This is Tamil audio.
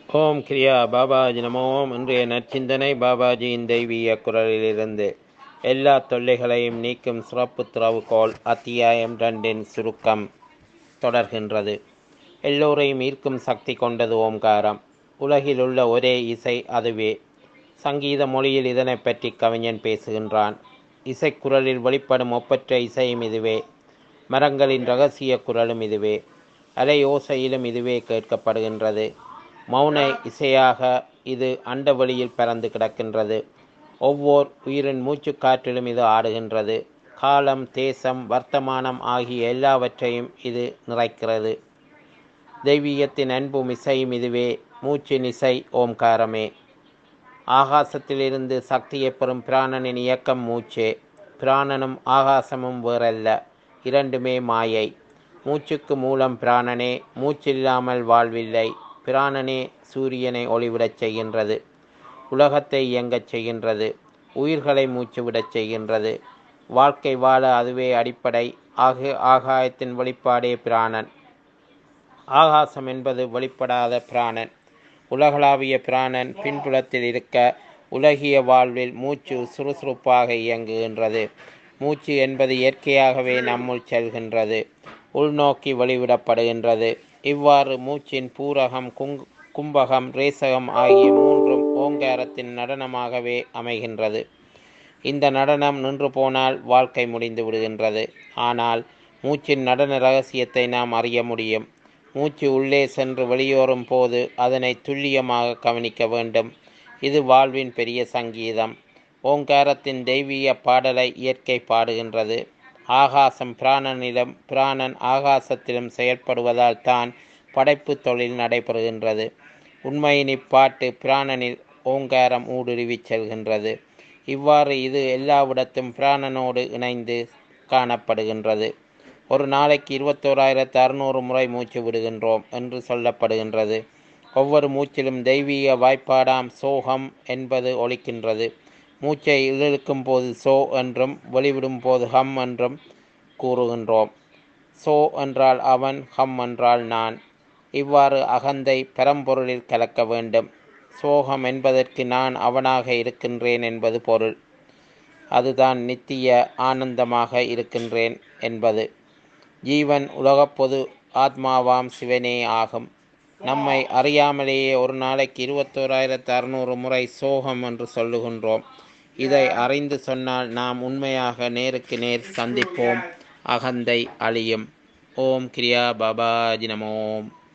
ஓம் கிரியா பாபாஜி நமோம். இன்றைய நற்சிந்தனை பாபாஜியின் தெய்வீக குரலிலிருந்து. எல்லா தொல்லைகளையும் நீக்கும் சிறப்பு திறவுகோல். அத்தியாயம் 2 சுருக்கம் தொடர்கின்றது. எல்லோரையும் ஈர்க்கும் சக்தி கொண்டது ஓம்காரம். உலகில் உள்ள ஒரே இசை அதுவே. சங்கீத மொழியில் இதனை பற்றி கவிஞன் பேசுகின்றான். இசைக்குரலில் வெளிப்படும் ஒப்பற்ற இசையும் இதுவே. மரங்களின் இரகசிய குரலும் இதுவே. அலை ஓசையிலும் இதுவே கேட்கப்படுகின்றது. மௌன இசையாக இது அண்டவெளியில் பறந்து கிடக்கின்றது. ஒவ்வொரு உயிரின் மூச்சு காற்றிலும் இது ஆடுகின்றது. காலம், தேசம், வர்த்தமானம் ஆகிய எல்லாவற்றையும் இது நிறைக்கிறது. தெய்வீகத்தின் அன்பும் இசையும் இதுவே. மூச்சின் இசை ஓம்காரமே. ஆகாசத்திலிருந்து சக்தியை பெறும் பிராணனின் இயக்கம் மூச்சே. பிராணனும் ஆகாசமும் வேறல்ல, இரண்டுமே மாயை. மூச்சுக்கு மூலம் பிராணனே. மூச்சில்லாமல் வாழ்வில்லை. பிராணனே சூரியனை ஒளிவிடச் செய்கின்றது. உலகத்தை இயங்கச் செய்கின்றது. உயிர்களை மூச்சுவிடச் செய்கின்றது. வாழ்க்கை வாழ அதுவே அடிப்படை. ஆகாயத்தின் வெளிப்பாடே பிராணன். ஆகாசம் என்பது வெளிப்படாத பிராணன். உலகளாவிய பிராணன் பின்புலத்தில் இருக்க உலகிய வாழ்வில் மூச்சு சுறுசுறுப்பாக இயங்குகின்றது. மூச்சு என்பது இயற்கையாகவே நம்முள் செல்கின்றது. உள்நோக்கி வெளிவிடப்படுகின்றது. இவ்வாறு மூச்சின் பூரகம், கும்பகம், ரேசகம் ஆகிய மூன்றும் ஓங்காரத்தின் நடனமாகவே அமைகின்றது. இந்த நடனம் நின்று போனால் வாழ்க்கை முடிந்து விடுகின்றது. ஆனால் மூச்சின் நடன இரகசியத்தை நாம் அறிய முடியும். மூச்சு உள்ளே சென்று வெளியேறும் போது அதனை துல்லியமாக கவனிக்க வேண்டும். இது வாழ்வின் பெரிய சங்கீதம். ஓங்காரத்தின் தெய்வீக பாடலை இயற்கை பாடுகின்றது. ஆகாசம் பிராணனிலும் பிராணன் ஆகாசத்திலும் செயற்படுவதால் தான் படைப்பு தொழில் நடைபெறுகின்றது. உண்மையின் இப்பாட்டு பிராணனில் ஓங்காரம் ஊடுருவி செல்கின்றது. இவ்வாறு இது எல்லாவிடத்தும் பிராணனோடு இணைந்து காணப்படுகின்றது. ஒரு நாளைக்கு 21,600 முறை மூச்சு விடுகின்றோம் என்று சொல்லப்படுகின்றது. ஒவ்வொரு மூச்சிலும் தெய்வீக வாய்ப்பாடாம் சோகம் என்பது ஒலிக்கின்றது. மூச்சை இழுக்கும் போது சோ என்றும் வெளிவிடும் போது ஹம் என்றும் கூறுகின்றோம். சோ என்றால் அவன், ஹம் என்றால் நான். இவ்வாறு அகந்தை பரம்பொருளில் கலக்க வேண்டும். சோகம் என்பதற்கு நான் அவனாக இருக்கின்றேன் என்பது பொருள். அதுதான் நித்திய ஆனந்தமாக இருக்கின்றேன் என்பது. ஜீவன் உலகப்பொது ஆத்மாவாம் சிவனே ஆகும். நம்மை அறியாமலேயே ஒரு நாளைக்கு 21,600 முறை சோகம் என்று சொல்லுகின்றோம். இதை அறிந்து சொன்னால் நாம் உண்மையாக நேருக்கு நேர் சந்திப்போம். அகந்தை அழியும். ஓம் கிரியா பாபாஜி நமோம்.